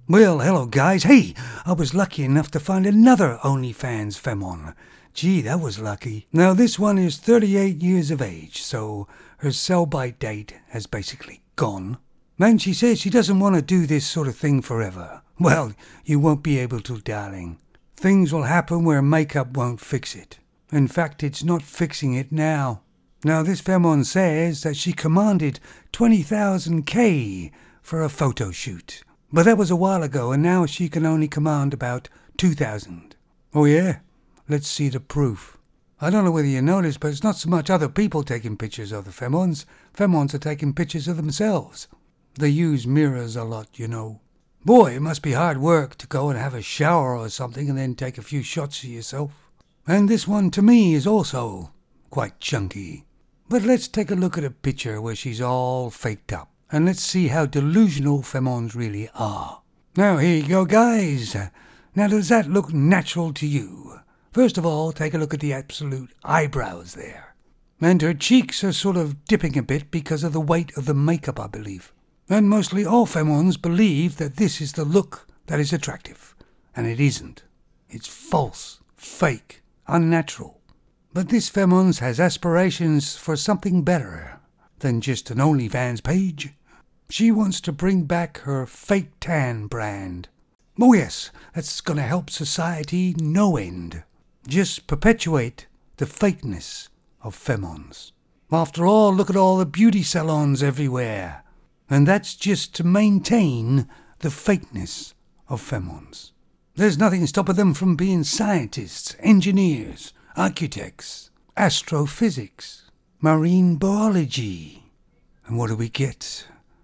Well, hello guys. Hey, I was lucky enough to find another OnlyFans Femon. Gee, that was lucky. Now this one is 38 years of age, so her sell-by date has basically gone. And she says she doesn't want to do this sort of thing forever. Well, you won't be able to, darling. Things will happen where makeup won't fix it. In fact, it's not fixing it now. Now this Femon says that she commanded 20,000 K for a photo shoot. But that was a while ago, and now she can only command about 2,000. Oh yeah? Let's see the proof. I don't know whether you noticed, but it's not so much other people taking pictures of the Femons. Femons are taking pictures of themselves. They use mirrors a lot, you know. Boy, it must be hard work to go and have a shower or something and then take a few shots of yourself. And this one, to me, is also quite chunky. But let's take a look at a picture where she's all faked up. And let's see how delusional Femons really are. Now, here you go, guys. Now, does that look natural to you? First of all, take a look at the absolute eyebrows there. And her cheeks are sort of dipping a bit because of the weight of the makeup, I believe. And mostly all Femons believe that this is the look that is attractive. And it isn't. It's false, fake, unnatural. But this Femons has aspirations for something better than just an OnlyFans page. She wants to bring back her fake tan brand. Oh yes, that's going to help society no end. Just perpetuate the fakeness of Femons. After all, look at all the beauty salons everywhere. And that's just to maintain the fakeness of Femons. There's nothing stopping them from being scientists, engineers, architects, astrophysics, marine biology. And what do we get?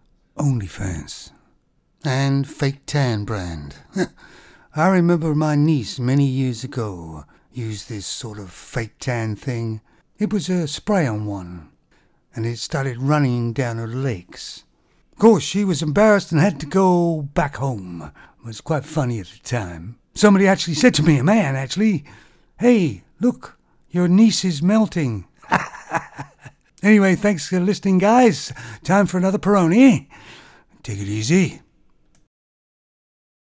OnlyFans. And fake tan brand. I remember my niece many years ago used this sort of fake tan thing. It was a spray-on one, and it started running down her legs. Of course, she was embarrassed and had to go back home. It was quite funny at the time. Somebody actually said to me, a man actually, "Hey, look, your niece is melting." Anyway, thanks for listening, guys. Time for another Peroni. Take it easy.